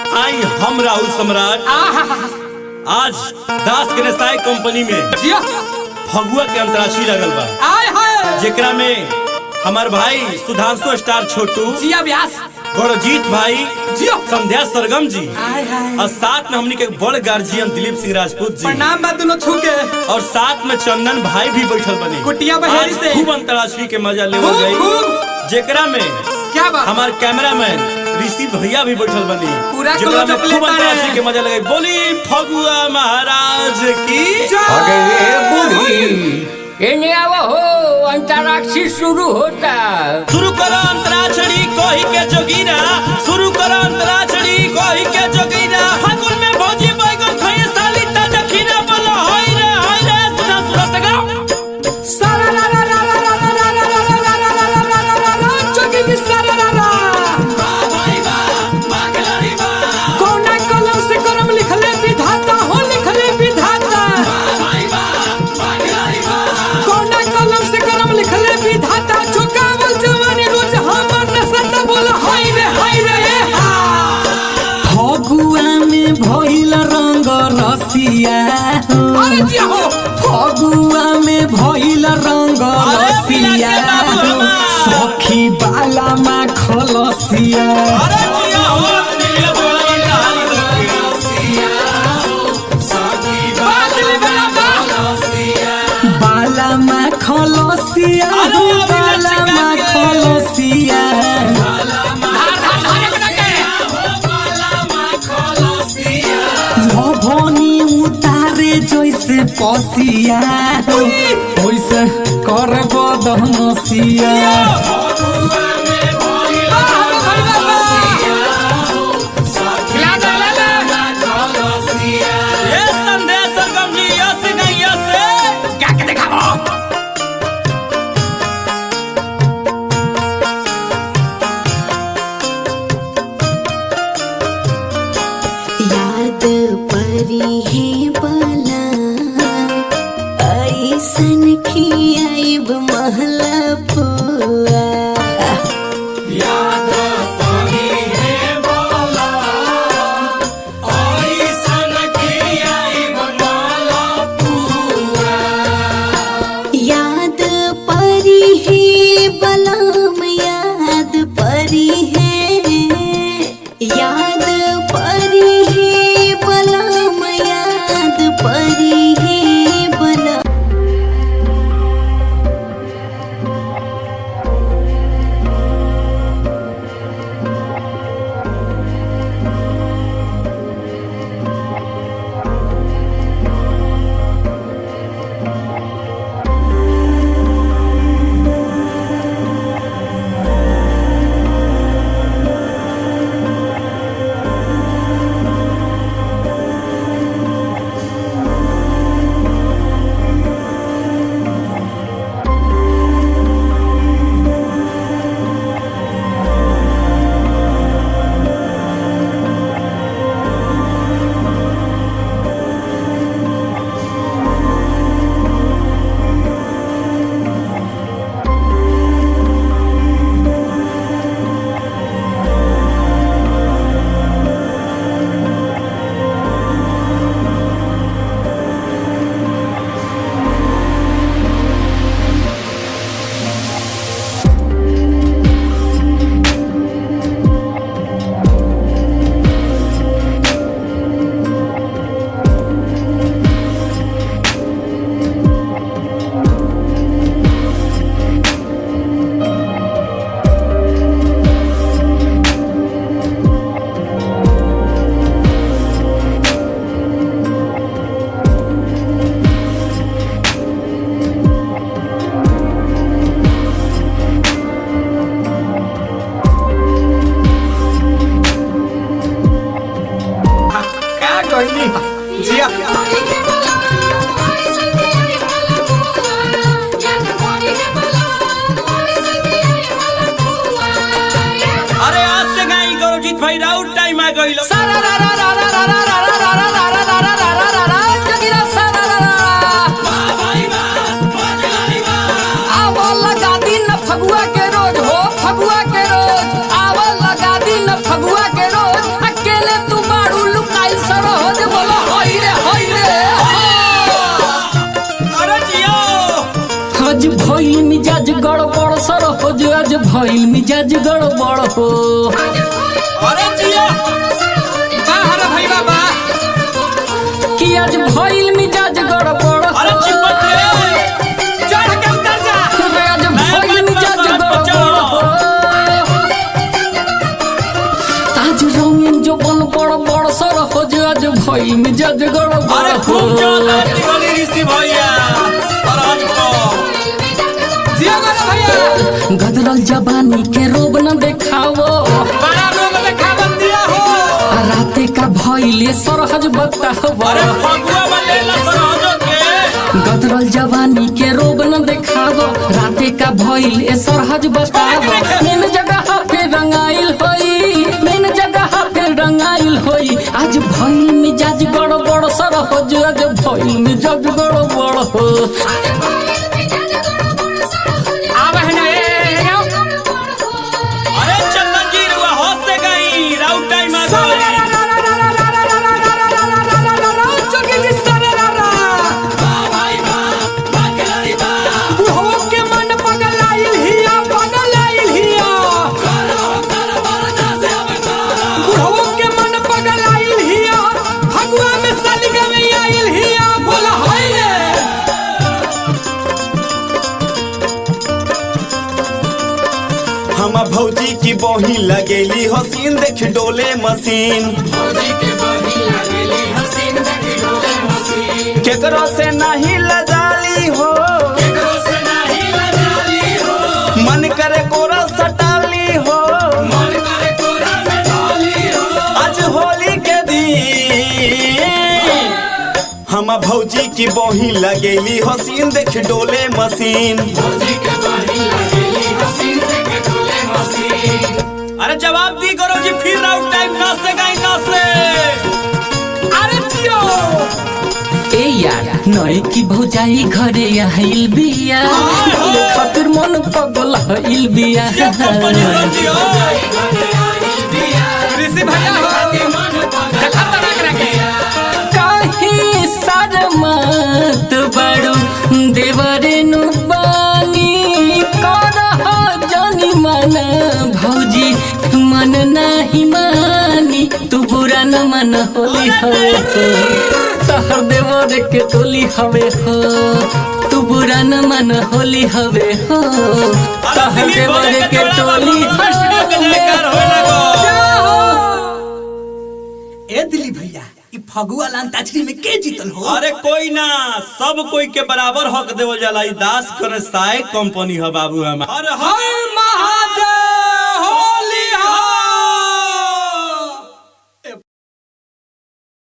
आई हम राहुल सम्राट आज दास गणेशाय कंपनी में फगुआ के अंतराक्षरी लगल बा जेकरा में हमार भाई सुधांशु स्टार छोटू गौरजीत भाई संध्या सरगम जी और साथ में हमनी के बड़ गार्जियन दिलीप सिंह राजपूत जी प्रणाम बा दोनों छूके और साथ में चंदन भाई भी बैठल बने कुटिया बहेरी से खूब अंतराक्षरी के मजा लेवल गई जेकरा में क्या बात हमार कैमरामैन ऋषि भैया भी बैठल बनी पूरा जेकरा में खूब अंतराक्षरी के मजा लगाई। बोली फगुआ महाराज की इन्हें आवो हो अंतराक्षरी शुरू होता। शुरू करो अंतराक्षरी कोही के जोगीरा, शुरू करो अंतराक्षरी कोही के जोगीरा। फागुन में भौजी बैगन खाए साली ता दखिना बोलो हाय रे सुना सुना से गाओ। सारा रा रा रा रा रा रा रा रा रा रा रा रा रा रा रा रा जोगी की सारा रा रा। वाह भाई वाह माखलारी वाह। कोना कलम से करम लिखले विधाता हो लिखले विधाता। वाह भाई वाह माखलारी वाह। कोना कलम से करम लिखले विधाता जो कावल जवानी रोज हमर नसत बोला हाय रे फगुआ में भइल रंग रसिया। अरे जी हो फगुआ में भइल रंग रसिया सखी बाला मा खलसिया। अरे जिया हो ये बोला रसिया सखी बाला मा खलसिया। बाला मा खलसिया बाला मा खलसिया। भनी उतारे जैसे पसिया वैसे कर बदनसिया। ये संध्या सरगम जी यस नहीं यस क्या के दिखाओ। याद परी है बला ऐसन खियाइब महला पुआ। याद परी है बोला ऐसन खियाइब महला पुआ। याद परी है बलम याद परी है याद परी है बलम याद परी है बलम। अरे आज से गाई गौरजीत भाई राउट टाइम आ गइल। सारा रा रा रा रा रा रा रा रा रा रा रा रा रा रा रा रा जगिरा सारा रा रा। वाह भाई वाह माखलारी वाह। आवल लगा दिन फगुआ के रोज हो फगुआ के रोज आवल लगा दिन फगुआ के रोज अकेले तू भइल मिजाज गड़बड़ हो। अरे जिया बाहर भाई बाबा कि आज भइल मिजाज गड़बड़ हो। अरे चिपट ले चढ़ के उतर जा आज भइल मिजाज गड़बड़ हो। आज रंगीन जो बन बड़ बड़ सर हो जो आज भइल मिजाज गड़बड़ अरे हो। खूब चल दिवाली ऋषि भैया और हमको जिया मेरा भैया गदरल जवानी के रोब न देखावो। बड़ा रोग दिखावन दिया हो राते का भइले सरहज बतावो। अरे फगुआ वाले लसराजो के गदरल जवानी के रोब न देखावो। राते का भइले सरहज बतावो। मेन जगह पे रंगाइल होई, मेन जगह पे रंगाइल होई। आज भइल मिजाज गड़बड़ सरहज, आज भइल मिजाज गड़बड़ हो। आवे है ना अरे चंदन जी रुआ होश से गई राउट टाइम आ गई हम भौजी की बही लगेली हसीन देख डोले मशीन। केकरो से नहीं लजाली हो, मन करे कोरा सटाली हो। आज होली के दिन हम भौजी की बही लगेली हसीन देख डोले मशीन। अरे जवाब दी करो जी फिर राउट टाइम ना से गई ना से। अरे जियो ए यार नई की भौजाई घरे आइल बिया, खातिर मन पगल हइल बिया। ये कंपनी समझी हो ऋषि भैया हो देखा तरक रखे काहे सरमत बड़ू देवरे नु बानी करह जानी मन भौजी मन नाही मानी। तू बुरा न मन होली हवे हो, तहर देवर के टोली हवे हो। तू बुरा न मन होली हवे हो, तहर देवर के टोली ए दिली भैया ई फगुआ लांताछरी में के जीतल हो? अरे कोई ना, सब कोई के बराबर हक देवल जाला। ई दास करे साय कंपनी है बाबू हम। अरे हाय